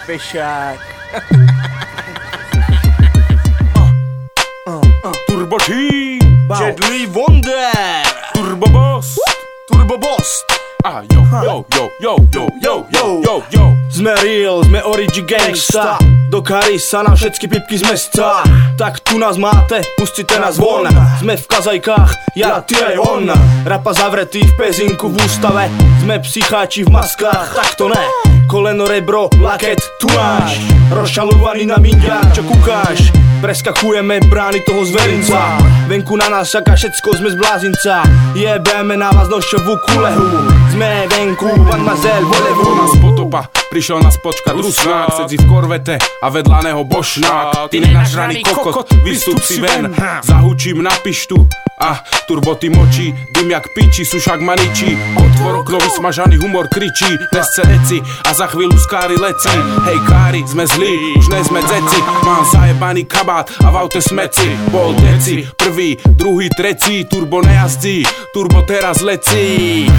Fešák. Turbo T, Deadly Wonder, Turbo Boss, Turbo Boss. A yo. Sme real, sme origi gangsta. Do kary sa na všetky pipky z mesta. Tak tu nás máte, pustite nás von. Sme v kazajkách, ja, ty aj on. Rapa zavretý v pezinku v ústave. Sme psycháči v maskách, tak to ne. Koleno, rebro, laket, tu máš. Rozšalovaný na mindia, čo kúkáš. Preskakujeme brány toho zverinca. Venku na nás čaká všetko, sme z blázinca. Jebeme na vás nošovú kulehu. Sme venku, mademoiselle, volevu. Nás potopa, prišiel nás počkať Rusnák. Sedí v korvete a vedľa neho Bošnák. Ty nenažraný kokot, vystup si ven. Zahučím na pištu a turboty močí. Dym jak piči, sušak maničí. Otvor okno, vysmažaný humor kričí. Nesce reci a za chvíľu skári leci. Hej kári, sme zlí, už ne sme dzeci. Mám zajebaný kabát a v aute smeci. Bol deci, prvý, druhý, tretí. Turbo nejazdí, turbo teraz lecí.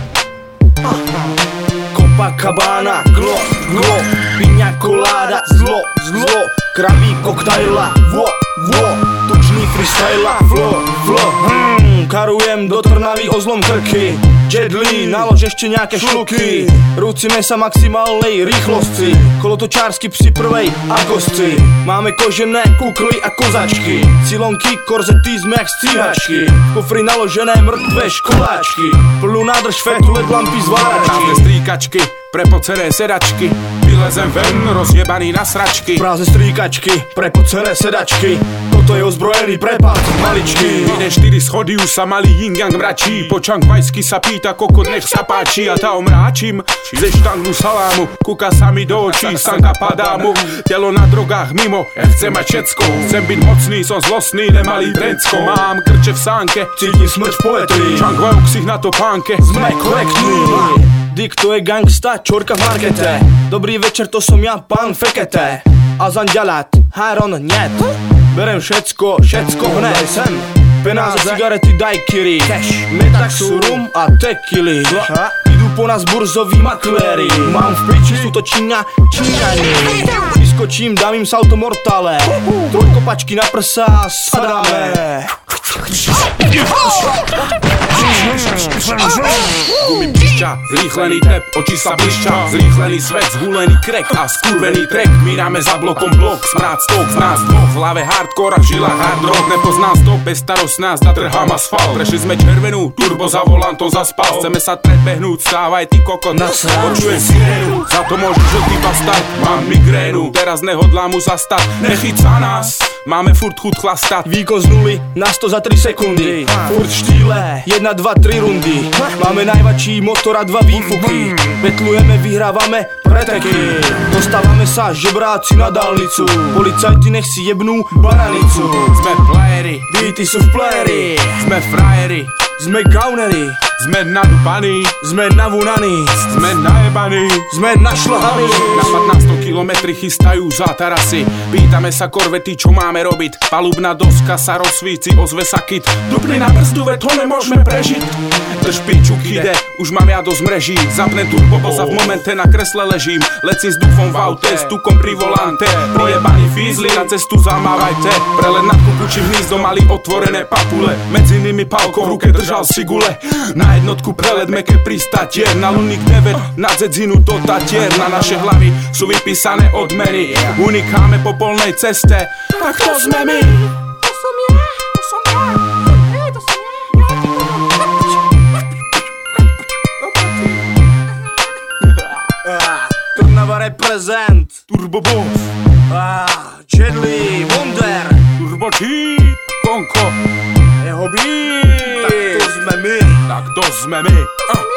Copacabana, glo, piña colada, zlo, kraví koktajla, vo, tučný freestyla, flow, karujem do Trnavy ozlom krky. Deadly, nalož ešte nejaké šluky. Rúcime sa maximálnej rýchlosti. Kolotočársky psi prvej akosci. Máme kožené kukly a kozačky. Silonky, korzety sme jak stíhačky. Kufry naložené mŕtve školáčky. Plnú nádrž fetu, led lampy zváračky. Prázdne stríkačky, prepocené sedačky. Vylezem ven, rozjebaný na sračky. Prázdne stríkačky, prepocené sedačky. Toto je ozbrojený prepad, maličky. Ide 4 schody, už sa malý yin-yang mračí. Počang vajsky sa pýta, kokot nech sa páči. A tá omráčim ze štangu salámu. Kúka sa mi do očí, sanka padá mu. Telo na drogách mimo, ja chcem mať všetko. Chcem byť mocný, som zlostný, nemalý drencko. Mám krče v sánke, cítim smrť v poetrii. Čang ksich na to pánke. Sme korektní. Dick to je gangsta, čorka v markete. Dobrý večer, to som ja, pán Fekete. Azan ďalát, Haron net. Berem všetko hned sem. Penáze, cigarety, dajkiri. Metaxu, rum a tequily. Idú po nás burzoví makléri. Mám v piči, sú to Číňani. Vyskočím, dám im salto mortale. Trojkopačky na prsa, sadáme. Gumy pišťa, zrýchlený tep, oči sa blišťa. Zrýchlený svet, zhulený krek a skurvený trek. Míráme za blokom blok, smrád stok z nás dvoch. V hlave hardcore a v žilách hard rock. Nepoznám stop, bez starost nás natrhám asfalt. Prešli sme červenú, turbo za volantom zaspal. Chceme sa trebehnúť, stávaj ty kokot. Počujem sirénu, za to môžeš od ty bastať. Mám migrénu, teraz nehodlám mu zastať. Nechyť sa nás, máme furt chuť chlastať. Výkon z 0 na 100 za 3 sekundy. Furt v štýle, 1, 2, 3 rundy. Máme najväčší motor a 2 výfuky. Betlujeme, vyhrávame preteky. Dostávame sa žebráci na dálnicu. Policajti nech si jebnú baranicu. Sme playeri, beaty sú v playeri. sme frajeri, Sme gaunery, sme nadupaní, sme navunaní, sme najebaní, sme našľahaní. Na 15 kilometry chystajú za tarasy. Pýtame sa korvety, čo máme robiť. Palubná doska sa rozsvíci, ozve sa kit. Dupli na brzdu, to nemôžeme prežiť. Drž piču, kide, už mám ja dosť mreží. Zapnem turbo a v momente na kresle ležím. Lecím s dufom v aute, s tukom pri volante. Prijebaný fízli, na cestu zamávajte. Prelet nad kukučím hnízdom mali otvorené papule. Medzi nimi palko v ruke držal sigule. Na jednotku prelet meké pristatier. Na Luník 9, na Dzedzinu do Tatier. Na naše hlavy sú vypísané odmeny. Unikáme po polnej ceste. Tak to sme my. To som ja. To som ja. Trnava reprezent. Turbo Boss, Deadly Wonder. Turbo T, Konko. Jeho beat. Tak to sme my. Tak to sme my.